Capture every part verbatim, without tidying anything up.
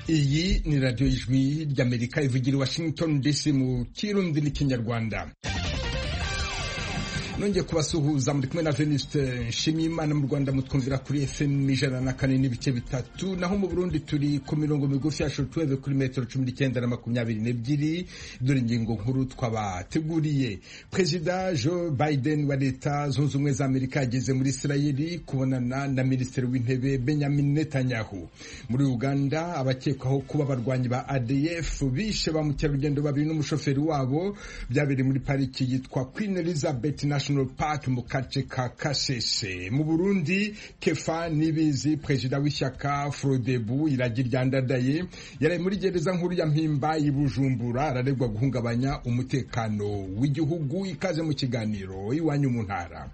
Iyi ni radio y'ijwi ry'Amerika ivugira i Washington D C mu Kirundi n'Ikinyarwanda. Nongeye kubasuhuza muri kumwe na Venuste Nshimiyimana. Mu Rwanda mutwumvira kuri F M ijana na kane n'ibice bitatu, naho mu Burundi turi ku mirongo migufi ya shortwave kuri metero cumi n'icyenda na makumyabiri n'ebyiri. Dore ingingo nkuru twabateguriye. Perezida Joe Biden wa Leta Zunze Ubumwe za Amerika ageze muri Israeli kubonana na Minisitiri w'Intebe Benjamin Netanyahu. Muri Uganda abakekwaho kuba abarwanyi ba A D F bishe ba mukerarugendo babiri n'umushoferi wabo byabereye muri pariki yitwa Queen Elizabeth National Park mu gace ka Kasese. Mu Burundi Kefa Nibizi, perezida w'ishyaka Frodebu iragi ryandadaye, yari muri gereza nkuru ya Mpimba i Bujumbura, araregwa guhungabanya umutekano w'igihugu. Ikaze mu kiganiro iwanyu mu ntara.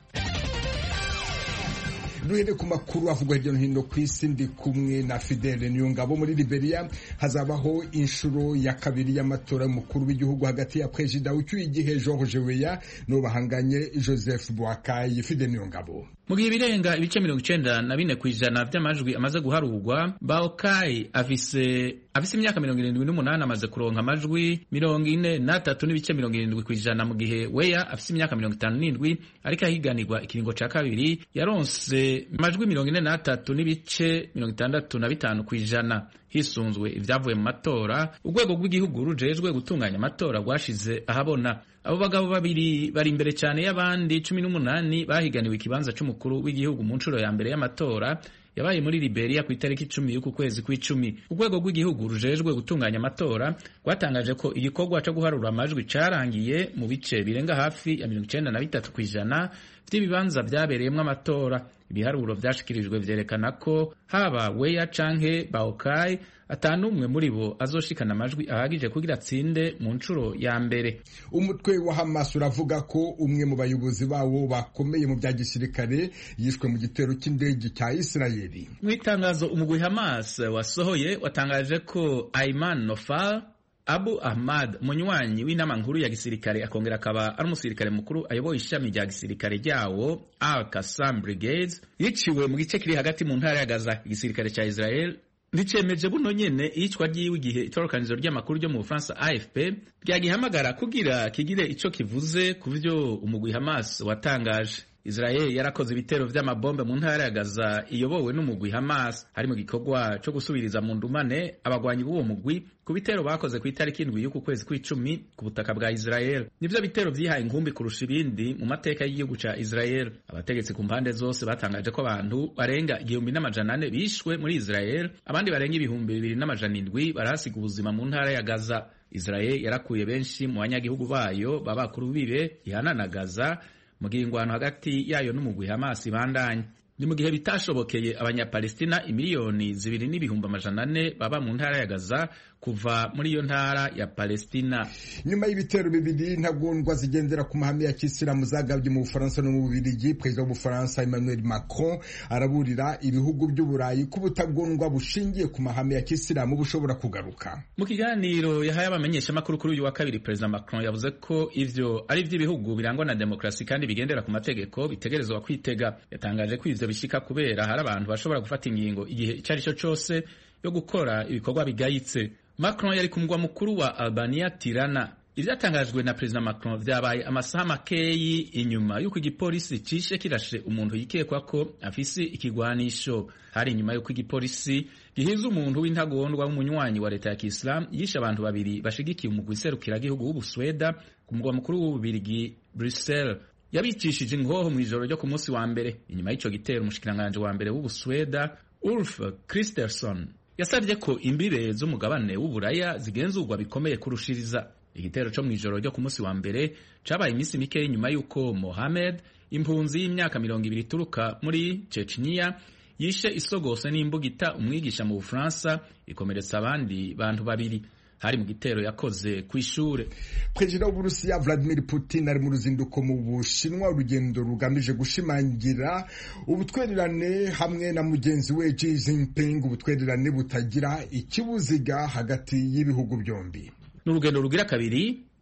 Duhere ku makuru avugwa hirya no hino ku isi, ndi kumwe na Fidele Niyongabo. Muri Liberia hazabaho inshuro ya kabiri y'amatora y'umukuru w'igihugu hagati ya perezida ucyuye igihe George Weah n'ubahanganye Joseph Boakai. Fidele Niyongabo. Mu gihe birenga ibice mirongo icenda na bine kw'ijana vy'amajwi amaze guharurwa, Boakai afise afise imyaka mirongo irindwi n'umunani, amaze kuronka amajwi mirongo ine n'atatu n'ibice mirongo irindwi kw'ijana, mu gihe Weah afise imyaka mirongo itanu n'indwi ariko ahiganirwa ikiringo ca kabiri yaronse amajwi mirongo ine n'atatu n'ibice mirongo itandatu na bitanu kw'ijana. Hisunzwe ivyavuye mu matora, urwego rw'igihugu rujejwe gutunganya amatora rwashize ahabona abo bagabo babiri bari imbere cyane y'abandi cumi n'umunani bahiganiwe ikibanza c'umukuru w'igihugu mu nshuro ya mbere y'amatora yabaye muri Liberia ku itariki icumi y'uku kwezi kw'icumi. Urwego rw'igihugu rujejwe gutunganya amatora rwatangaje ko igikorwa cyo guharura amajwi carangiye mu bice birenga hafi ya mirongo icenda na bitatu kw'ijana vy'ibibanza vyabereyemwo amatora. Ibiharuro vyashikirijwe vyerekana ko haba Weah canke Boakai atanumwe muri bo azoshikana amajwi ahagije kugira atsinde mu nshuro ya mbere. Umutwe wa Hamas uravuga ko umwe mu bayobozi bawo bakomeye mu bya gisirikare yishwe mu gitero cy'indege cya Israeli. Mu itangazo umugwi Hamas wasohoye watangaje ko Ayman Nofal Abu Ahmad, munywanyi w'inama nkuru ya gisirikare akongera akaba ari umusirikare mukuru ayoboye ishami rya gisirikare ryawo Al-Qassam Brigades, yiciwe mu gice kiri hagati mu ntara ya Gaza. Igisirikare ca Israel nticemeje buno nyene iyicwa ryiwe igihe itorokanizo ry'amakuru ryo mu Bufaransa A F P ryagihamagara kugira kigire ico kivuze ku vyo umugwi Hamas watangaje. Israel yarakoze ibitero vy'amabombe mu ntara ya Gaza iyobowe n'umugwi Hamas, hari mu gikorwa cyo gusubiriza mu ndumane abagwanyi b'uwo mugwi ku bitero bakoze ku itariki indwi y'uku kwezi kw'icumi ku butaka bwa Israel. Nivyo bitero vyihaye inkumbi kurusha ibindi mu mateka y'igihugu ca Israel. Abategetsi ku mpande zose batangaje ko abantu barenga igihumbi n'amajana ane bishwe muri Israel, abandi barenga ibihumbi bibiri n'amajana indwi barahasiga ubuzima mu ntara ya Gaza. Israel yarakuye benshi mu banyagihugu bayo babakuru bibe ihana na Gaza mu gihe ingwano hagati yayo n'umugwi Hamas ibandanya. Ni mu gihe bitashobokeye abanyapalestina imiliyoni zibiri n'ibihumbi amajana ane baba mu ntara ya Gaza kuva muri iyo ntara ya Palestina. Nyuma y'ibitero bibiri ntagondwa zigendera ku mahame ya Kisilamu zagabye mu Bufaransa no mu Bubiligi, perezida w'Ubufaransa Emmanuel Macron araburira ibihugu by'Uburayi ko ubutagondwa bushingiye ku mahame ya Kisilamu bushobora kugaruka. Mu kiganiro yahaye abamenyesha makuru kuri uyu wa kabiri, perezida Macron yavuze ko ivyo ari ivy'ibihugu birangwa na demokrasi kandi bigendera ku mategeko bitegerezwa kwitega. Yatangaje ko ivyo bishika kubera hari abantu bashobora gufata ingingo igihe icari cyo cose yo gukora ibikorwa bigayitse. Macron yari ku mugwa mukuru wa Albania Tirana. Ivyatangajwe na perezida Macron vyabaye amasaha makeyi inyuma y'uko igipolisi cishe kirashe umuntu yikekwa ko afise ikigwanisho. Hari inyuma y'uko igipolisi gihiza umuntu w'intagondwa w'umunywanyi wa leta ya Kiislamu yishe abantu babiri bashigikiye umugwi serukiragihugu w'Ubusweda ku mugwa mukuru w'Ububirigi Bruxelles. Yabicishije ingoho mu ijoro ryo ku munsi wa mbere. Inyuma y'ico gitero, umushikiranganje wa mbere w'Ubusweda Ulf Kristersson yasabye ko imbibe z'umugabane w'Uburaya zigenzurwa bikomeye kurushiriza. Igitero cyo mu ijoro ryo ku munsi wa mbere cabaye iminsi mike nyuma y'uko Mohamed, impunzi y'imyaka mirongo ibiri ituruka muri Chechnya, yishe isogose n'imbugita umwigisha mu Bufaransa, ikomeretsa abandi bantu babiri. Hari mu gitero yakoze kw'ishure. Perezida w'Uburusiya Vladimir Putin ari mu ruzinduko mu Bushinwa, urugendo rugamije gushimangira ubutwererane hamwe na mugenzi we Xi Jinping, ubutwererane butagira ikibuziga hagati y'ibihugu byombi. N'urugendo rugira kabiri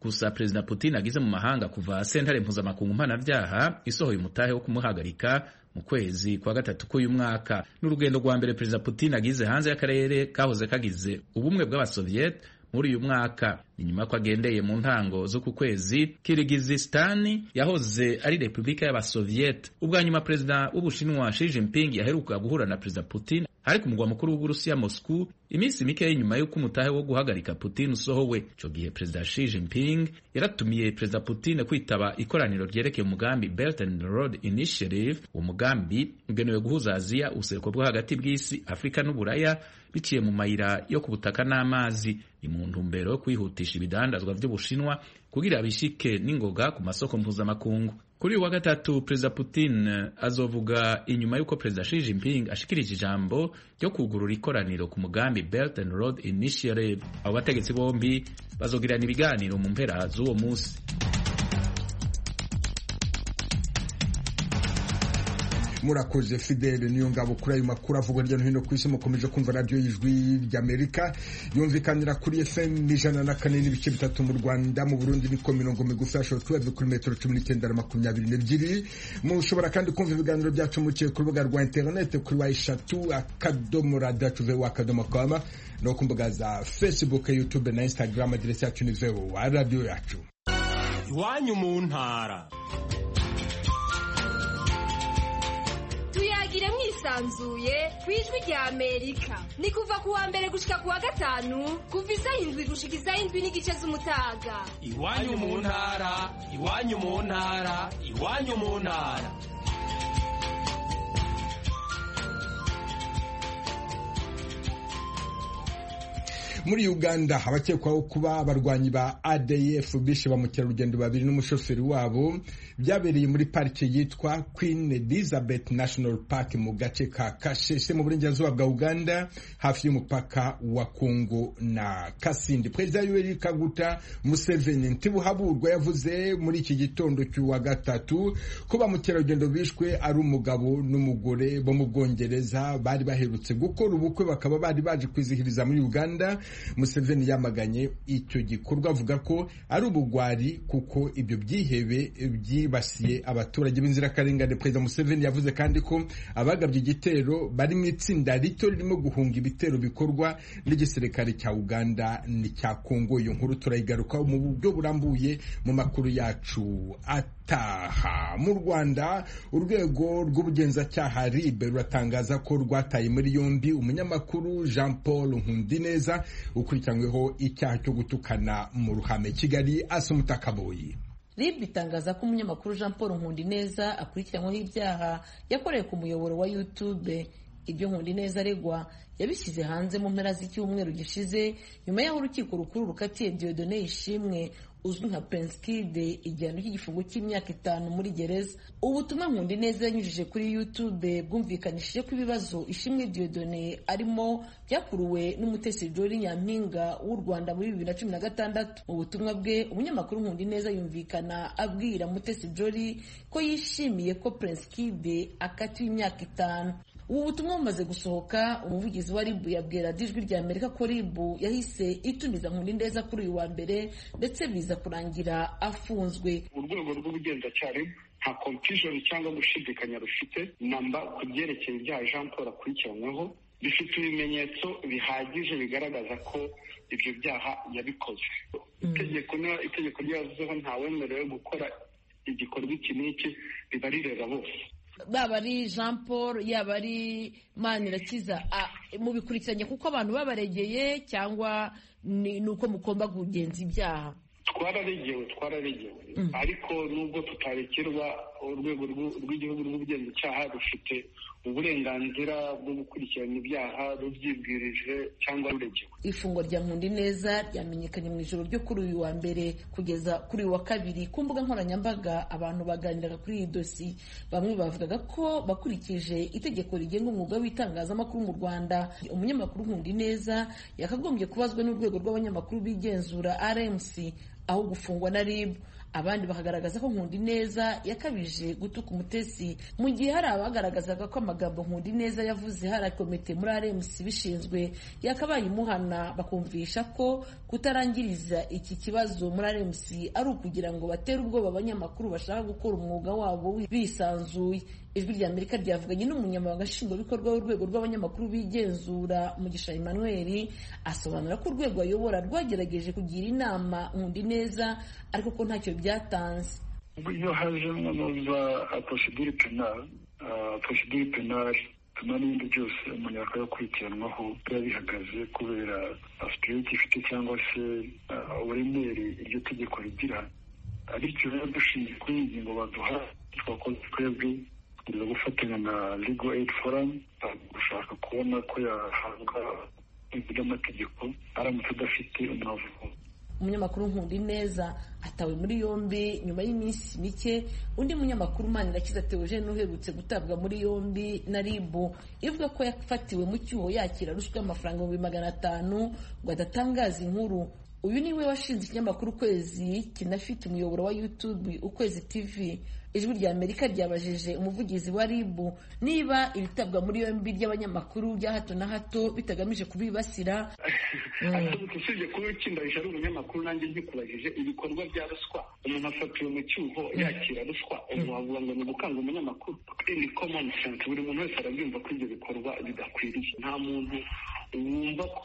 gusa Perezida Putin agize mu mahanga kuva sentare mpuzamakungu mpanavyaha isohoye umutahe wo kumuhagarika mu kwezi kwa gatatu k'uyu mwaka. N'urugendo rwa mbere Perezida Putin agize hanze y'akarere kahoze kagize ubumwe bw'abasoviet muri uyu mwaka. Ni nyuma ko agendeye mu ntango zo ku kwezi Kirgizistan yahoze ari Repubulika y'Abasoviet. Ubwa nyuma Perezida w'Ubushinwa Xi Jinping yaheruka guhura na Perezida Putin ari ku mugwa mukuru w'Uburusiya Moscow iminsi mike y'inyuma y'uko umutahe wo guhagarika Putin usohowe. Ico gihe Perezida Xi Jinping yaratumiye Perezida Putin kwitaba ikoraniro ryerekeye umugambi Belt and Road Initiative. Uwo mugambi ugenewe guhuza Aziya, ubuseruko bwo hagati bw'isi, Afrika n'Uburaya biciye mu mayira yo ku butaka n'amazi. Ni mu ntumbero yo kwihutisha ibidandazwa vy'Ubushinwa kugira bishike n'ingoga ku masoko mpuzamakungu. Kuri uwa gatatu Perezida Putin azovuga inyuma y'uko Perezida Xi Jinping ashikirije ijambo ryo kugurura ikoraniro ku mugambi Belt and Road Initiative. Abo bategetsi bombi bazogirana ibiganiro mu mpera z'uwo musi. Murakoze Fidele niyo ngabo kuri ayo makuru avugwa hirya no hino ku isi. Mukomeje kumva radio y'ijwi ry'Amerika yumvikanira kuri F M ijana na kane n'ibice bitatu mu Rwanda, mu Burundi ni ko mirongo migufi ya shortwave kuri metero cumi n'icyenda na makumyabiri n'ebyiri. Mushobora kandi kumva ibiganiro byacu muciye ku rubuga rwa internet kuri wa eshatu akadomo radio tuve akadomo com no ku mbuga za Facebook, YouTube na Instagram. Aderesi yacu ni wa radio yacu. Iwanyu mu ntara. Tuyagire mwisanzuye kwijwi rya Amerika. Ni kuva kuwa mbere gushika kuwa gatanu kuva isaha indwi gushika isaha indwi n'igice z'umutaga. Iwanyu mu ntara, iwanyu mu ntara, iwanyu mu ntara. Muri Uganda abakekwaho kuba abarwanyi ba A D F bishe ba mukerarugendo babiri n'umushoferi wabo byabereye muri parike yitwa Queen Elizabeth National Park mu gace ka Kasheshe mu burengerazuba bwa Uganda hafi y'umupaka wa Kongo na Kasindi. Perezida Yoweri Kaguta Museveni ntibuhaburwa yavuze muri iki gitondo cy'uwa gatatu ko ba mukerarugendo bishwe ari umugabo n'umugore bo mu Bwongereza bari baherutse gukora ubukwe bakaba bari baje kwizihiriza muri Uganda. Museveni yamaganye icyo gikorwa avuga ko ari ubugwari kuko ibyo byihebe byibasiye abaturage b'inzirakarengane. Perezida Museveni yavuze kandi ko abagabye igitero bari mu itsinda rito ririmo guhunga ibitero bikorwa n'igisirikare cya Uganda n'icya Kongo. Iyo nkuru turayigarukaho mu buryo burambuye mu makuru yacu ataha. Mu Rwanda urwego rw'ubugenzacyaha R I B ruratangaza ko rwataye muri yombi umunyamakuru Jean Paul Nkundineza ukurikiranyweho icyaha cyo gutukana mu ruhame. Kigali, Asumuta Kaboyi. R I B itangaza ko umunyamakuru Jean Paul Nkundineza akurikiranyweho ibyaha yakoreye ku muyoboro wa YouTube. Ibyo Nkundineza aregwa yabishyize hanze mu mpera z'icyumweru gishize nyuma y'aho urukiko rukuru rukatiye Dieudonné Ishimwe uzwi nka Prince Kid igihano cy'igifungo cy'imyaka itanu muri gereza. Ubutumwa Nkundineza yanyujije kuri YouTube bwumvikanishije ko ibibazo Ishimwe Dieudonné arimo byakuruwe n'umutesi Jolly Nyampinga w'u Rwanda muri bibiri na cumi na gatandatu. Mu butumwa bwe umunyamakuru Nkundineza yumvikana abwira mutesi Jolly ko yishimiye ko Prince Kid akatiwe imyaka itanu. Ubu butumwa bumaze gusohoka, umuvugizi wa R I B yabwira ijwi rya Amerika ko R I B yahise itumiza Nkundineza kuri uyu wa mbere ndetse biza kurangira afunzwe. Urwego rw'ubugenzacyaha R I B nta confusion cyangwa gushidikanya rufite namba ku byerekeye ibyaha Jean Paul akurikiranyweho, bifite ibimenyetso bihagije bigaragaza ko ibyo byaha yabikoze. Itegeko mm. itegeko ryavuzeho ntawemerewe gukora igikorwa iki n'iki, biba rireba bose. Baba ari Jean Paul yaba ari Manirakiza mubikurikiranye kuko abantu babaregeye cyangwa ni uko mukomba kugenza ibyaha? Twararegewe twararegewe mm. ariko nubwo tutarekerwa urwego rw'igihugu rw'ubugenzacyaha rufite uburenganzira bwo gukurikirana ibyaha rubyibwirije cyangwa ruregewe. Ifungwa rya Nkundineza ryamenyekanye mu ijoro ryo kuri uyu wa mbere kugeza kuri uyu wa kabiri. Ku mbuga nkoranyambaga abantu baganiraga kuri iyi dosi. Bamwe bavugaga ko bakurikije itegeko rigenga umwuga w'itangazamakuru mu Rwanda, umunyamakuru Nkundineza yakagombye kubazwa n'urwego rw'abanyamakuru bigenzura R M C aho gufungwa na R I B. abandi bakagaragaza ko Nkundineza yakabije gutuka umutesi, mu gihe hari abagaragazaga ko amagambo Nkundineza yavuze hari komite muri R M C bishinzwe yakabaye imuhana, bakumvisha ko kutarangiriza iki kibazo muri R M C ari ukugira ngo batere ubwoba abanyamakuru bashaka gukora umwuga wabo bisanzuye. Ijwi rya Amerika ryavuganye n'umunyamabanga nshingwabikorwa w'urwego rw'abanyamakuru bigenzura Mugisha Emmanuel, asobanura ko urwego ayobora rwagerageje kugira inama Nkundineza ariko ko ntacyo byatanze. Iyo hajemo nova procedure penal procedure penal tuma n'ibindi byose umuntu yakakurikiranwaho biba bihagaze kubera aspect ifite cyangwa se uburemere iryo tegeko rigira. Ariko rero dushingiye kuri iyi ngingo baduha twakoze twebwe kugira gufatanya na Legal Aid Forum gushaka kubona ko yahabwa iby'amategeko aramutse adafite umwavuko. Umunyamakuru Nkundineza atawe muri yombi nyuma y'iminsi mike. Undi munyamakuru Manirakiza Theogene uherutse gutabwa muri yombi na R I B ivuga ko yafatiwe mu cyuho yakira ruswa y'amafaranga ibihumbi magana atanu ngo adatangaza inkuru. Uyu niwe washinze ikinyamakuru Ukwezi kinafite umuyoboro wa YouTube Ukwezi T V. Ijwi rya Amerika ryabajije umuvugizi wa R I B niba ibitabwa muri yombi ry'abanyamakuru bya hato na hato bitagamije kubibasira. Usibye kuba ikindahije ari umunyamakuru nanjye ntikubajije ibikorwa bya ruswa, umuntu afatiwe mu cyuho yakira ruswa, wavuga ngo ni gukanga umunyamakuru. Ni common sense, buri muntu wese arabyumva ko ibyo bikorwa bidakwiriye. Nta muntu wumva ko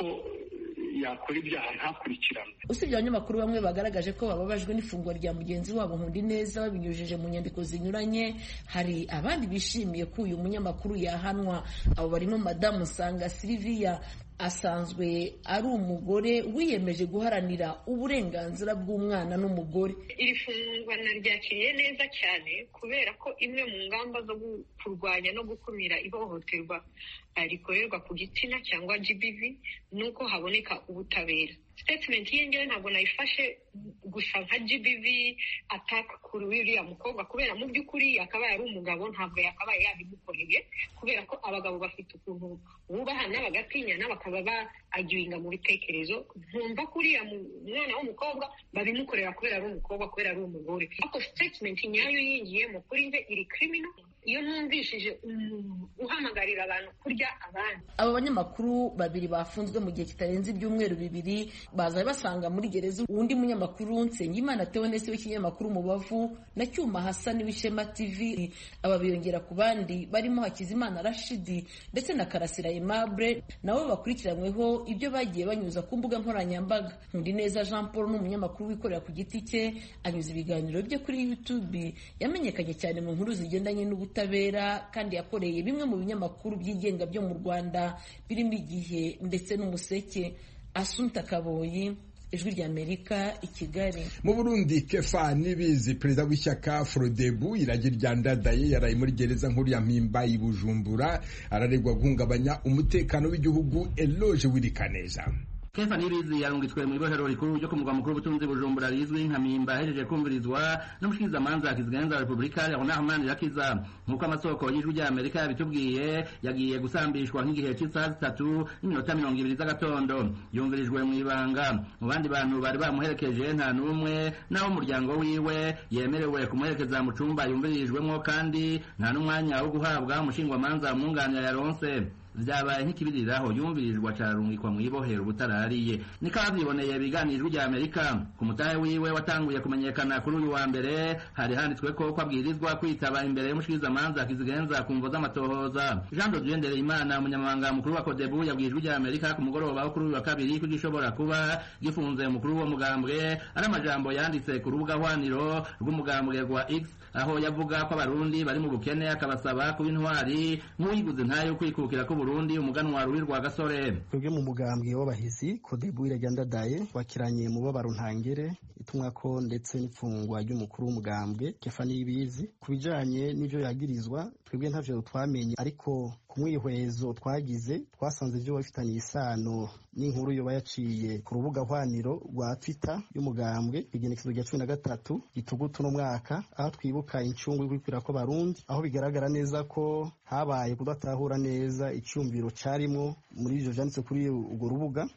yakora ibyaha ntakurikirane. Usibye abanyamakuru bamwe bagaragaje ko bababajwe n'ifungwa rya mugenzi wabo Nkundineza babinyujije mu nyandiko zinyuranye, hari abandi bishimiye ko uyu munyamakuru yahanwa. Abo barimo Madamu Nsanga Sylvia, asanzwe ari umugore wiyemeje guharanira uburenganzira bw'umwana n'umugore. Iri fungwa naryakiriye neza cyane kubera ko imwe mu ngamba zo kurwanya no gukumira ihohoterwa rikorerwa ku gitsina cyangwa G B V nuko haboneka ubutabera. Statement ye ngewe ntabwo nayifashe gusa nka G B V attack kuri uriya mukobwa, kubera mu by'ukuri yakabaye ari umugabo, ntabwo yakabaye yabimukoreye, kubera ko abagabo bafite ukuntu bubahana bagatinyana bakaba bagiwinga mu bitekerezo. Ntumva kuriya mwana w'umukobwa babimukorera kubera ari umukobwa, kubera ari umugore. Ariko statement nyayo yingiyemo kuri nze iri criminal. Iyo numvishije uhamagarira abantu kurya abandi. Aba banyamakuru babiri bafunzwe mu gihe kitarenze ibyumweru bibiri baza basanga muri gereza undi munyamakuru Nsengimana Theonese w'ikinyamakuru Mubavu na Cyuma Hassan w'Ishema T V. Aba biyongera ku bandi barimo Hakizimana Rashidi ndetse na Karasira Aimable nabo bakurikiranyweho ibyo bagiye banyuza ku mbuga nkoranyambaga. Nkundineza Jean Paul n'umunyamakuru wikorera ku giti cye anyuza ibiganiro bye kuri YouTube, yamenyekanye cyane mu nkuru zigendanye n'ubutabera kandi yakoreye bimwe mu binyamakuru byigenga byo mu Rwanda birimo Igihe ndetse n'Umuseke. Assumpta Kaboyi, Ijwi rya Amerika, i Kigali. Mu Burundi, Kefa Nibizi, perezida w'ishyaka Frodebu iragi rya Ndadaye, yaraye muri gereza nkuru ya Mpimba i Bujumbura, araregwa guhungabanya umutekano w'igihugu. Eloge Wirikaneza. Kefa Nibizi yarungitswe mu ibohero rikuru ryo ku mugwa mukuru w'ubutunzi Bujumbura rizwi nka Mpimba, ahejeje kumvirizwa n'umushikizamanza Kizigenza wa Repubulika Leonard Manirakiza. Nk'uko amasoko y'Ijwi rya Amerika yabitubwiye, yagiye gusambishwa nk'igihe cy'isaha zitatu n'iminota mirongo ibiri z'agatondo. Yumvirijwe mu ibanga. Mu bandi bantu bari bamuherekeje nta n'umwe naho umuryango wiwe yemerewe kumuherekeza mu cumba yumvirijwemo, kandi nta n'umwanya wo guhabwa umushingwamanza umwunganira yaronse. Vyabaye nk'ikibiriraho yumvirijwe acarungikwa mu ibohero butarariye. Nikaba vyiboneye biganijwe rya Amerika. Ku mutahe wiwe watanguye kumenyekana kuri uyu wa mbere, hari handitswe ko kwabwirizwa kwitaba imbere y'umushikizamanza Kizigenza ku mvo z'amatohoza. Jean de Dieu Ndereyimana, umunyamabanga mukuru wa Codebu, yabwirijwe rya Amerika ku mugoroba wo kuri uyu wa kabiri ko gishobora kuba gifunze umukuru wo mugambwe. Ari amajambo yanditse ku rubuga hwaniro rw'umugambwe rwa X, aho yavuga ko abarundi bari mu bukene, akabasaba kuba intwari nk'uyiguze ntayo kwikukira ko Burundi umuganwa rubi rwa Gasore. Twebwe mu mugambwe w'abahizi Codebu iragi Ndadaye wakiranye mu babaro ntangere itumwa ko ndetse n'ifungwa ry'umukuru w'umugambwe Kefa Nibizi. Kubijanye n'ivyo yagirizwa twebwe ntavyo twamenye, ariko kumwihwezo twagize twasanze ivyo bafitanye isano n'inkuru yo bayaciye ku rubuga hwaniro rwa Twitter y'umugambwe igenekezo rya cumi na gatatu gitugutu no mwaka, aho twibuka incungu y'ukwikira ko Barundi, aho bigaragara neza ko habaye kudatahura neza icyumviro carimo muri ivyo vyanditse kuri urwo rubuga.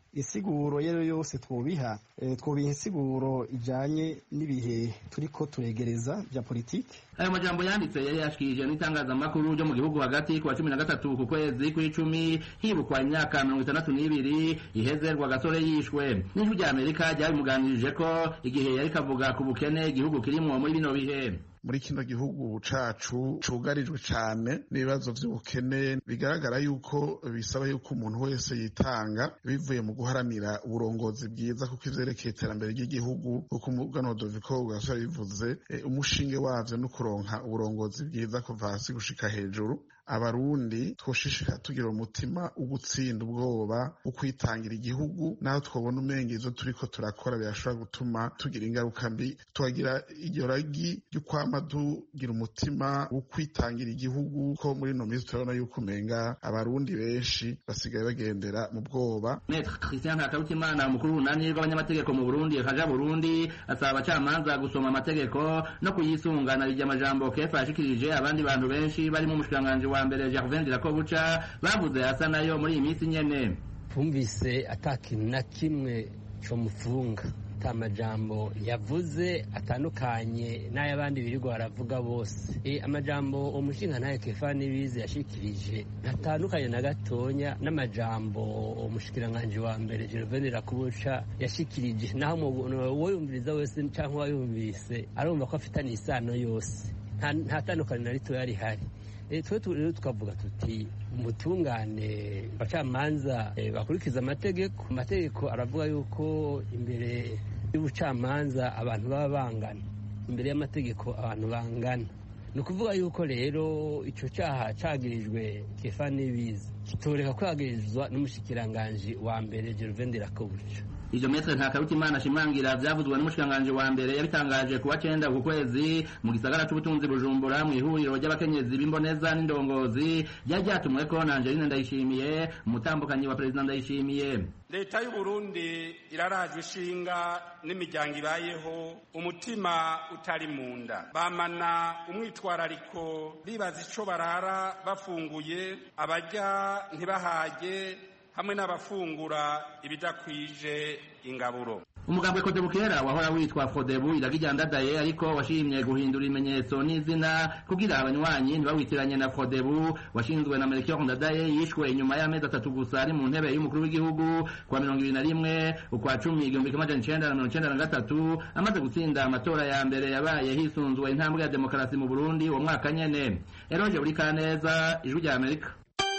insiguro yero yose twobiha e, twobiha insiguro ijanye n'ibihe turiko turegereza vya politike. Ayo majambo yanditse yari yashikirije n'itangazamakuru ryo mu gihugu hagati kuwa cumi na gatatu ku kwezi kw'icumi hibukwa imyaka mirongo itandatu n'ibiri iheze Rwagasore yishwe. N'ijwi rya Amerika ryabimuganirije ko igihe yari kavuga ku bukene igihugu kirimwo muri bino bihe. Muri kino gihugu cacu cugarijwe cane n'ibibazo vy'ubukene, bigaragara yuko bisaba yuko umuntu wese yitanga bivuye mu guharanira uburongozi bwiza, kuko ivyerekeye iterambere ry'igihugu kuko umugano Doviko Rwagasore bivuze e, umushinge wavyo no kuronka uburongozi bwiza kuva hasi gushika hejuru. Abarundi twoshishika tugira umutima ugutsinda ubwoba ukwitangira igihugu, naho twobona umenge izo turiko turakora birashobora gutuma tugira ingaruka mbi. Twagira iryo ragi ry'ukwama tugira umutima ukwitangira igihugu, ko muri no minsi turabona yuko umenga abarundi benshi basigaye bagendera mu bwoba. Maître Christian Hakarutimana, umukuru w'unani rw'abanyamategeko mu Burundi akaja Burundi, asaba abacamanza gusoma amategeko no kuyisungana rijya amajambo kefa yashikirije abandi bantu benshi barimo umushikiranganji wa mbere Gervais Ndirakobuca bavuze asa nayo muri iyi minsi nyene. Twumvise atakintu na kimwe co mufunga, ata majambo yavuze atandukanye n'ay'abandi birirwa baravuga bose. E, amajambo umushingantahe Kefa Nibizi yashikirije ntatandukanye na gatonya n'amajambo umushikiranganji wa mbere Gervais Ndirakobuca yashikirije, naho uwo yumviriza wese canke uwayumvise arumva ko afitanye isano yose, nta tandukanye na rito yari hari. Twe rero tukavuga tuti umutungane abacamanza bakurikiza amategeko. Amategeko aravuga yuko imbere y'ubucamanza abantu baba bangana, imbere y'amategeko abantu bangana. Ni ukuvuga yuko rero icyo cyaha cagirijwe Kefa Nibizi kitoreka kwagirizwa n'umushikiranganji wa mbere Gervais Ndirakobuca. Ivyo Maître Ntakarutimana ashimangira vyavuzwe n'umushikiranganji wa mbere yabitangaje kuwa cenda ku kwezi mu gisagara c'ubutunzi Bujumbura mu ihuriro ry'abakenyezi b'imboneza n'indongozi ryari ryatumweko na Angeline Ndayishimiye, umutambukanyi wa Perezida Ndayishimiye. Leta y'u Burundi irarajwe ishinga n'imiryango ibayeho umutima utari munda, bamana umwitwarariko bibaza ico barara bafunguye, abarya ntibahage hamwe n'abafungura ibidakwije ingaburo. Umugambwe Kodebukera wahora witwa Fodebu iragijyandadaye, ariko washimye guhindura imenyetso n'izina kugira abanywanyi ntibawitiranye na Fodebu washinzwe na Melchior Ndadaye yishwe inyuma y'amezi atatu gusa ari mu ntebe y'umukuru w'igihugu kwa mirongo ibiri na rimwe ukwa cumi igihumbi kimwe amajana icenda na mirongo icenda na gatatu amaze gutsinda amatora ya mbere yabaye hisunzwe intambwe ya demokarasi mu Burundi uwo mwaka nyene. Eroje Burikaneza, Ijwi rya Amerika.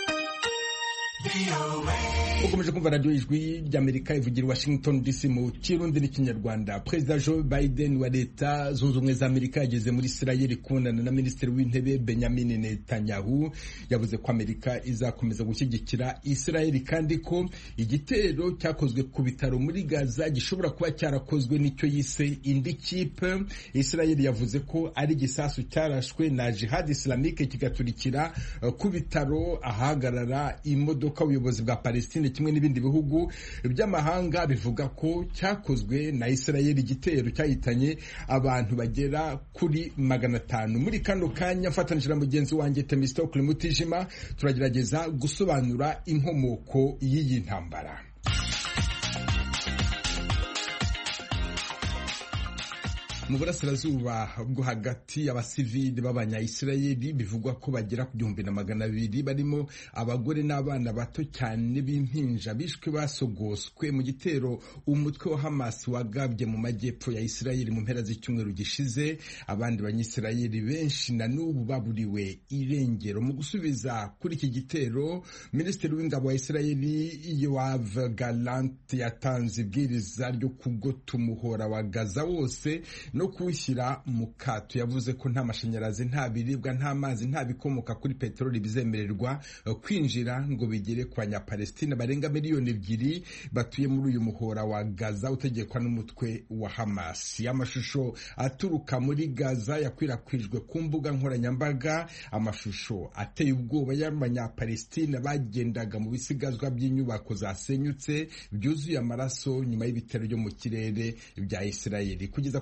ukomeje kumva radio ijwi ry'Amerika ivugira Washington D C mu Kirundi n'ikinyarwanda. Perezida Joe Biden wa leta zunze ubumwe za Amerika yageze muri Israel kubonana na Minisitiri w'Intebe Benjamin Netanyahu. Yavuze ko Amerika izakomeza gushyigikira Israel kandi ko igitero cyakozwe ku bitaro muri Gaza gishobora kuba cyarakozwe n'icyo yise indi kipe. Israel yavuze ko ari gisasu cyarashwe na Jihad Islamique kigaturikira ku bitaro ahagarara imodoka. Ubuyobozi bwa Palestine kimwe n'ibindi bihugu by'amahanga bivuga ko cyakozwe na Israel. Igitero cyahitanye abantu bagera kuri magana atanu. Muri kano kanya mfatanije na mugenzi wanjye Temistokle Mutijima turagerageza gusobanura inkomoko y'iyi ntambara. Mu burasirazuba bwo hagati abasivili b'abanya-Israeli bivugwa ko bagera ku gihumbi na magana abiri barimo abagore n'abana bato cyane b'impinja bishwe basogoswe mu gitero umutwe wa Hamas wagabye mu majyepfo ya Israeli mu mpera z'icyumweru gishize. Abandi banyisirayeli benshi na n'ubu baburiwe irengero. Mu gusubiza kuri iki gitero, Minisitiri w'ingabo wa Israeli Yoav Gallant yatanze ibwiriza ryo kugota umuhora wa Gaza wose no kuwushyira mu kato. Yavuze ko nta mashanyarazi, nta biribwa, nta mazi, nta bikomoka kuri peteroli bizemererwa kwinjira ngo bigere ku banyapalestina barenga miliyoni ebyiri batuye muri uyu muhora wa Gaza utegekwa n'umutwe wa Hamas. Amashusho aturuka muri Gaza yakwirakwijwe ku mbuga nkoranyambaga, amashusho ateye ubwoba y'abanyapalestina bagendaga mu bisigazwa by'inyubako zasenyutse byuzuye amaraso nyuma y'ibitero byo mu kirere bya Israeli. Kugeza ku itariki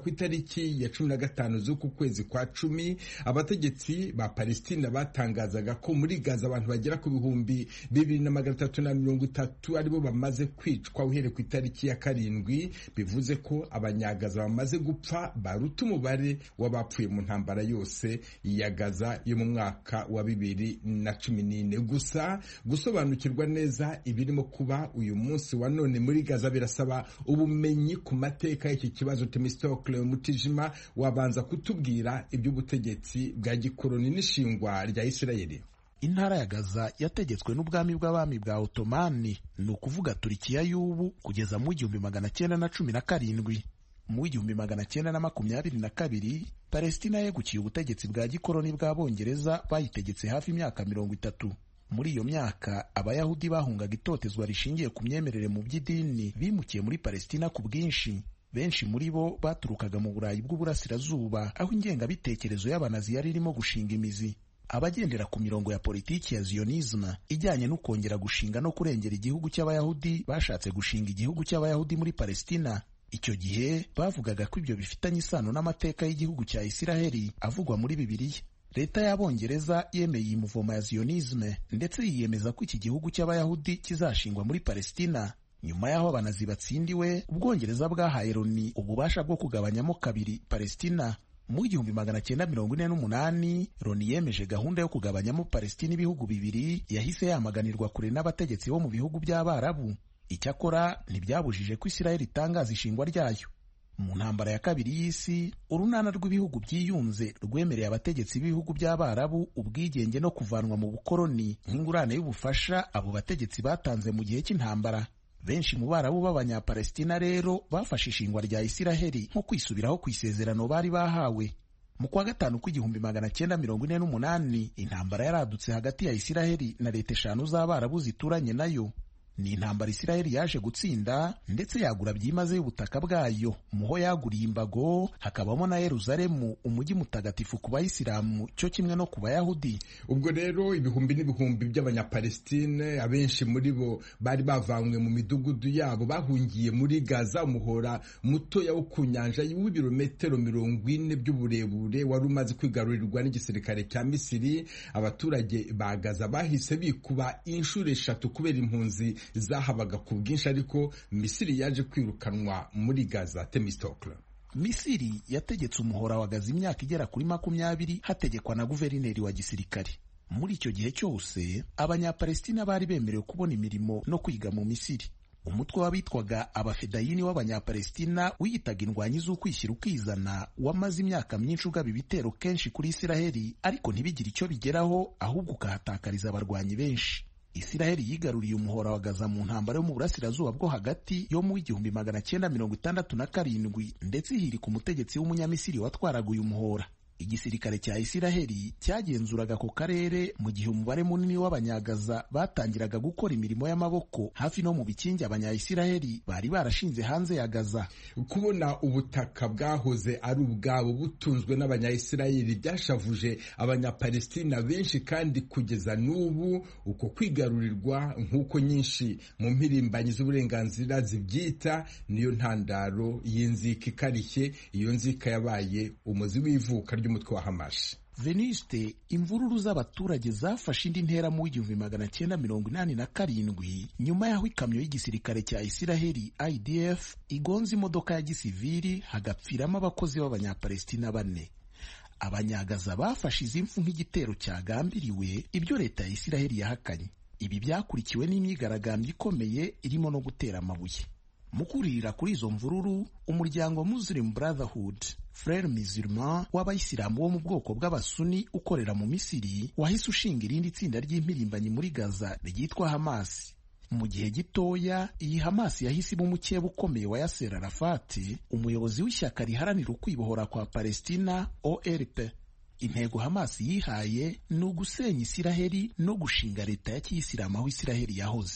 itariki ya cumi na gatanu z'uku kwezi kwa cumi abategetsi ba Palestina batangazaga ko muri Gaza abantu bagera ku bihumbi bibiri na magana atatu na mirongo itatu aribo bamaze kwicwa uhereye ku itariki ya karindwi, bivuze ko abanyagaza bamaze gupfa baruta umubare w'abapfuye mu ntambara yose ya Gaza yo mu mwaka wa bibiri na cumi n'ine. Gusa gusobanukirwa neza ibirimo kuba uyu munsi wa none muri Gaza birasaba ubumenyi ku mateka y'iki kibazo. Temistokle Mutijima wabanza kutubwira iby'ubutegetsi bwa gikoloni n'ishingwa rya Isirayeli. Intara ya Gaza yategetswe n'ubwami bw'abami bwa Otomani, ni ukuvuga Turikiya y'ubu, kugeza mu igihumbi magana cyenda na cumi na karindwi. Mu igihumbi magana cyenda na makumyabiri na kabiri Palestina yegukiye ubutegetsi bwa gikoloni bw'Abongereza, bayitegetse hafi imyaka mirongo itatu. Muri iyo myaka Abayahudi bahungaga itotezwa rishingiye ku myemerere mu by'idini bimukiye muri Palestina ku bwinshi. Benshi muri bo baturukaga mu Burayi bw'Uburasirazuba, aho ingengabitekerezo y'Abanazi yari irimo gushinga imizi. Abagendera ku mirongo ya politiki ya Zionisme ijyanye no kongera gushinga no kurengera igihugu cy'Abayahudi bashatse gushinga igihugu cy'Abayahudi muri Palestina. Icyo gihe bavugaga ko ibyo bifitanye isano n'amateka y'igihugu cya Isiraheli avugwa muri Bibiliya. Leta y'Abongereza yemeye iyi muvoma ya Zionisme ndetse yiyemeza ko iki gihugu cy'Abayahudi kizashingwa muri Palestina. Nyuma y'aho Abanazi batsindiwe, Ubwongereza bwahaye Loni ububasha bwo kugabanyamo kabiri Palestina. Mu igihumbi magana cyenda mirongo ine n'umunani Loni yemeje gahunda yo kugabanyamo Palestina ibihugu bibiri, yahise yamaganirwa kure n'abategetsi bo mu bihugu by'Abarabu. Icyakora ntibyabujije ko Isiraheli itangaza ishingwa ryayo. Mu ntambara ya kabiri y'isi, urunana rw'ibihugu byiyunze rwemereye abategetsi b'ibihugu by'Abarabu ubwigenge no kuvanwa mu bukoloni nk'ingurane y'ubufasha abo bategetsi batanze mu gihe cy'intambara. Benshi mu Barabu b'Abanyapalestina rero bafashe ishingwa rya Isiraheli nko kwisubiraho ku isezerano bari bahawe. Mu kwa gatanu kw'igihumbi magana cyenda mirongo ine n'umunani intambara yaradutse hagati ya Isiraheli na leta eshanu z'Abarabu zituranye nayo. Ni intambara Isiraheli yaje gutsinda ndetse yagura byimazeyo ubutaka bwayo. Muho yaguriye imbago, hakabamo na Yeruzalemu, umujyi mutagatifu ku Bayisilamu cyo kimwe no ku Bayahudi. Ubwo rero ibihumbi n'ibihumbi by'Abanyapalestine, abenshi muri bo bari bavanywe mu midugudu yabo, bahungiye muri Gaza, umuhora mutoya wo ku nyanja w'ibirometero mirongo ine by'uburebure wari umaze kwigarurirwa n'igisirikare cya Misiri. Abaturage ba Gaza bahise bikuba inshuro eshatu kubera impunzi zahabaga ku bwinshi, ariko Misiri yaje kwirukanwa muri Gaza. Temistokle. Misiri yategetse umuhora wa Gaza imyaka igera kuri makumyabiri hategekwa na guverineri wa gisirikare. Muri icyo gihe cyose Abanyapalestina bari bemerewe kubona imirimo no kwiga mu Misiri. Umutwe w'abitwaga Abafedayini w'Abanyapalestina wiyitaga indwanyi z'ukwishyira ukizana wamaze imyaka myinshi ugaba ibitero kenshi kuri Isiraheli, ariko ntibigire icyo bigeraho, ahubwo ukahatakariza abarwanyi benshi. Isiraheli yigaruriye umuhora wa Gaza mu ntambara yo mu burasirazuba bwo hagati yo mu igihumbi magana cyenda mirongo itandatu na karindwi, ndetse ihirika umutegetsi w'umunyamisiri watwaraga uyu muhora. Igisirikare cya Isiraheli cyagenzuraga ako karere mu gihe umubare munini w'Abanyagaza batangiraga gukora imirimo y'amaboko hafi no mu bikingi Abanyayisiraheli bari barashinze hanze ya Gaza. Kubona ubutaka bwahoze ari ubwabo butunzwe n'Abanyayisiraheli byashavuje Abanyapalestina benshi, kandi kugeza n'ubu uko kwigarurirwa nk'uko nyinshi mu mpirimbanyi z'uburenganzira zibyita niyo ntandaro y'inzika ikarishye. Iyo nzika yabaye umuzi w'ivuka umutwe wa Hamas. Venuste, imvururu z'abaturage zafashe indi ntera mu igihumbi magana cyenda mirongo inani na karindwi nyuma y'aho ikamyo y'igisirikare cya Isiraheli I D F igonze imodoka ya gisivili hagapfiramo abakozi b'Abanyapalestina bane. Abanyagaza bafashe izi mfu nk'igitero cyagambiriwe, ibyo leta ya Isiraheli yahakanye. Ibi byakurikiwe n'imyigaragambyo ikomeye irimo no gutera amabuye. Mu kuririra kuri izo mvururu, umuryango Muslim Brotherhood Frere Musulman w'Abayisilamu bo mu bwoko bw'Abasuni ukorera mu Misiri wahise ushinga irindi tsinda ry'impirimbanyi muri Gaza ryitwa Hamas. Mu gihe gitoya iyi Hamas yahise mu mukeba ukomeye wa Yasser Arafat, umuyobozi w'ishyaka riharanira ukwibohora kwa Palestina O L P. Intego Hamas yihaye ni ugusenya Isiraheli no gushinga leta ya Kiyisilamu aho Isiraheli yahoze.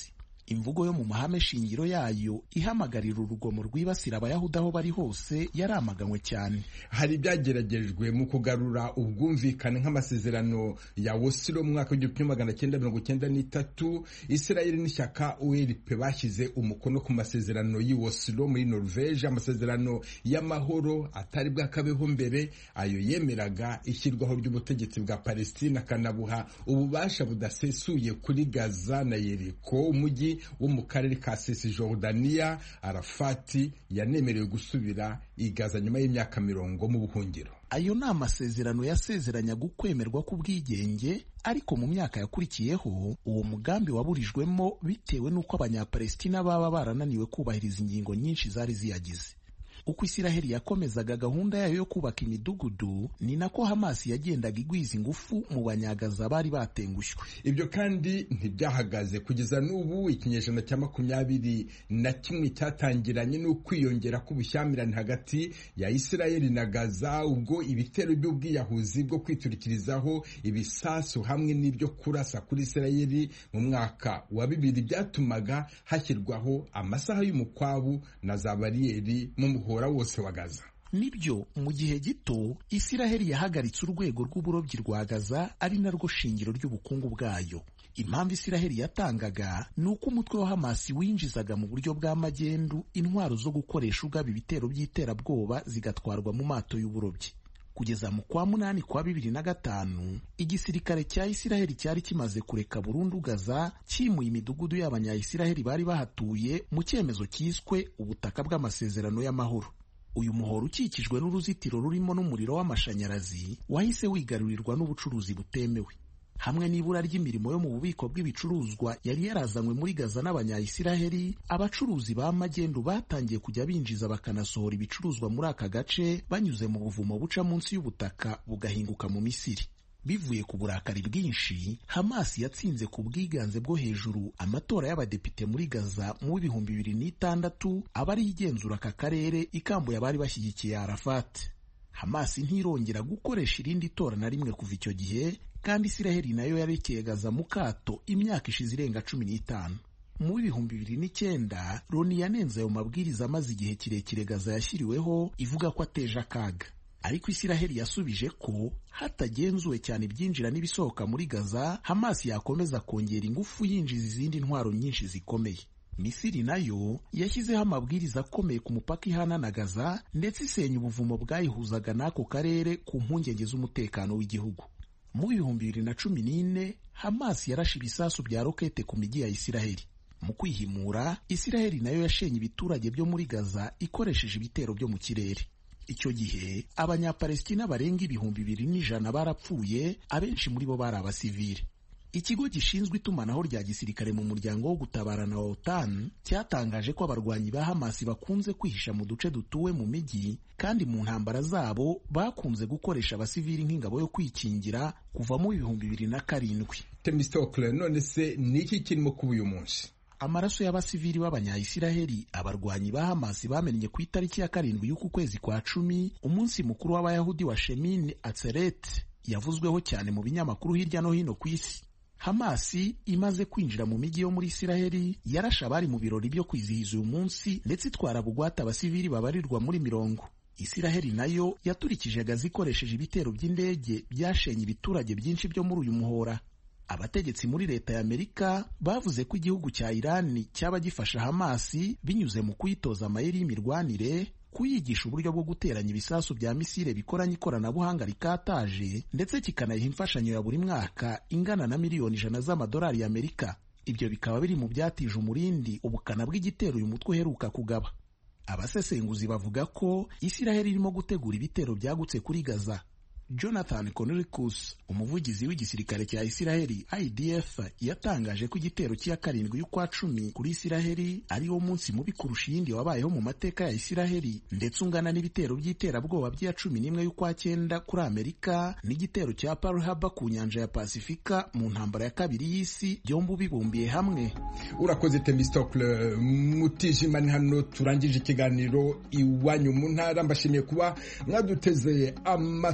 imvugo yo mu mahame shingiro yayo ihamagarira urugomo rwibasira abayahudi aho bari hose yaramaganywe cyane. Hari ibyageragejwe mu kugarura ubwumvikane nk'amasezerano ya Oslo mu mwaka w'igihumbi magana cyenda mirongo cyenda n'itatu. Israel n'ishyaka U R P bashyize umukono ku masezerano y'i Oslo muri Norvege, amasezerano y'amahoro atari bwakabeho mbere, ayo yemeraga ishyirwaho ry'ubutegetsi bwa Palestina akanabuha ububasha budasesuye kuri Gaza na Yeriko, umujyi wo mu karere ka Cisjordania. Arafati yanemerewe gusubira i Gaza nyuma y'imyaka mirongo mu buhungiro. Ayo ni amasezerano yasezeranyaga ukwemerwa k'ubwigenge, ariko mu myaka yakurikiyeho uwo mugambi waburijwemo bitewe n'uko abanyapalestina baba barananiwe kubahiriza ingingo nyinshi zari ziyagize. Uko Isiraheli yakomezaga gahunda yayo yo kubaka imidugudu, ni nako Hamas yagendaga igwiza ingufu mu banyagaza bari batengushywe. Ibyo kandi ntibyahagaze kugeza n'ubu. Ikinyejana cya makumyabiri na kimwe cyatangiranye n'ukwiyongera k'ubushyamirane hagati ya Isiraheli na Gaza, ubwo ibitero by'ubwiyahuzi bwo kwiturikirizaho ibisasu hamwe n'ibyo kurasa kuri Isiraheli mu mwaka wa bibiri byatumaga hashyirwaho amasaha y'umukwabu na za bariyeri mu muhora wose wa Gaza. Nibyo mu gihe gito Isiraheli yahagaritse urwego rw'uburobyi rwa Gaza, ari narwo shingiro ry'ubukungu bwayo. Impamvu Isiraheli yatangaga ni uko umutwe wa Hamas winjizaga mu buryo bw'amagendu intwaro zo gukoresha ugaba ibitero by'iterabwoba zigatwarwa mu mato y'uburobyi. Kugeza mu kwa munani kwa bibiri na gatanu igisirikare cya Isiraheli cyari kimaze kureka burundu Gaza, kimuye imidugudu y'abanyayisiraheli bari bahatuye mu cyemezo cyiswe ubutaka bw'amasezerano y'amahoro. Uyu muhoro ukikijwe n'uruzitiro rurimo n'umuriro w'amashanyarazi wahise wigarurirwa n'ubucuruzi butemewe. Hamwe n'ibura ry'imirimo yo mu bubiko bw'ibicuruzwa yari yarazanywe muri Gaza n'abanyayisiraheli, abacuruzi ba magendu batangiye kujya binjiza bakanasohora ibicuruzwa muri aka gace banyuze mu buvumo buca munsi y'ubutaka bugahinguka mu Misiri. Bivuye ku burakari bwinshi, Hamas yatsinze ku bwiganze bwo hejuru amatora y'abadepite muri Gaza mu bihumbi bibiri n'itandatu, abari igenzura aka karere ikambuye abari bashyigikiye Arafat. Hamas ntirongera gukoresha irindi tora na rimwe kuva icyo gihe, kandi Isiraheli nayo yarekeye Gaza mu kato imyaka ishize irenga cumi n'itanu. Mu bihumbi bibiri n'icyenda Loni yanenze ayo mabwiriza maze igihe kirekire Gaza yashyiriweho ivuga ko ateje akaga, ariko Isiraheli yasubije ko hatagenzuwe cyane ibyinjira n'ibisohoka muri Gaza, Hamas yakomeza kongera ingufu yinjiza izindi ntwaro nyinshi zikomeye. Misiri nayo yashyizeho amabwiriza akomeye ku mupaka ihana na Gaza, ndetse isenya ubuvumo bwayihuzaga n'ako karere ku mpungenge z'umutekano w'igihugu. Mu bihumbi bibiri na cumi n'ine Hamas yarashe ibisasu bya rokete ku mijyi ya Isiraheli. Mu kwihimura, Isiraheli nayo yashenye ibiturage byo muri Gaza ikoresheje ibitero byo mu kirere. Icyo gihe abanyapalestina barenga ibihumbi bibiri n'ijana barapfuye, abenshi muri bo bari abasivile. Ikigo gishinzwe itumanaho rya gisirikare mu muryango wo gutabarana wa OTAN cyatangaje ko abarwanyi ba Hamas bakunze kwihisha mu duce dutuwe mu mijyi, kandi mu ntambara zabo bakunze gukoresha abasivili nk'ingabo yo kwikingira kuva mu bihumbi bibiri na karindwi. Temistokle, none se niki kirimo kuba uyu munsi? Amaraso y'abasivili b'abanyayisiraheli abarwanyi ba Hamas bamennye ku itariki ya karindwi y'uku kwezi kwa cumi, umunsi mukuru w'abayahudi wa Shemin Atzeret, yavuzweho cyane mu binyamakuru hirya no hino ku isi. Hamas imaze kwinjira mu mijyi yo muri Isiraheli yarashe abari mu birori byo kwizihiza uyu munsi, ndetse itwara bugwate abasivili babarirwa muri mirongo. Isiraheli nayo yaturikije Gaza ikoresheje ibitero by'indege byashenye ibiturage byinshi byo muri uyu muhora. Abategetsi muri leta ya Amerika bavuze ko igihugu cya Irani cyaba gifasha Hamas binyuze mu kuyitoza amayeri y'imirwanire, kuyigisha uburyo bwo guteranya ibisasu bya misile bikoranye ikoranabuhanga rikataje, ndetse kikanayiha imfashanyo ya buri mwaka ingana na miliyoni ijana z'amadolari y'Amerika. Ibyo bikaba biri mu byatije umurindi ubukana bw'igitero uyu mutwe uheruka kugaba. Abasesenguzi bavuga ko Isiraheli irimo gutegura ibitero byagutse kuri Gaza. Jonathan Conricus, umuvugizi w'igisirikare cya Isiraheli I D F, yatangaje ko igitero cy'iya karindwi y'ukwa cumi kuri Isiraheli ari wo munsi mubi kurusha iyindi wabayeho mu mateka ya Isiraheli, ndetse ungana n'ibitero by'iterabwoba by'iya cumi n'imwe y'ukwa cyenda kuri Amerika n'igitero cya Pearl Harbor ku nyanja ya Pasifika mu ntambara ya kabiri y'isi, byombi bibumbiye hamwe. Urakoze Temistokle Mutijima. Ni hano turangije ikiganiro Iwanyu mu Ntara. Mbashimiye kuba mwaduteze amatwi nk'uko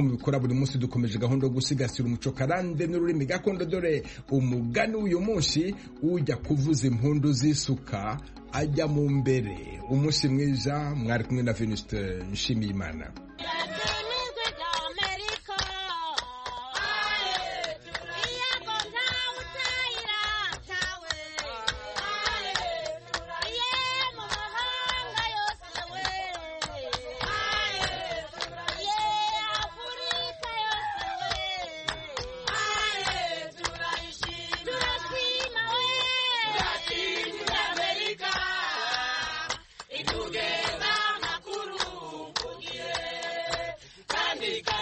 mubikora buri munsi dukomeje gahunda yo gusigasira umuco karande n'ururimi gakondo. Dore umugani w'uyu munsi, ujya kuvuza impundu z'isuka ajya mu mbere. Umunsi mwiza, mwari kumwe na Venuste Nshimiyimana. Together, Nakuru, Kugire, Kandika.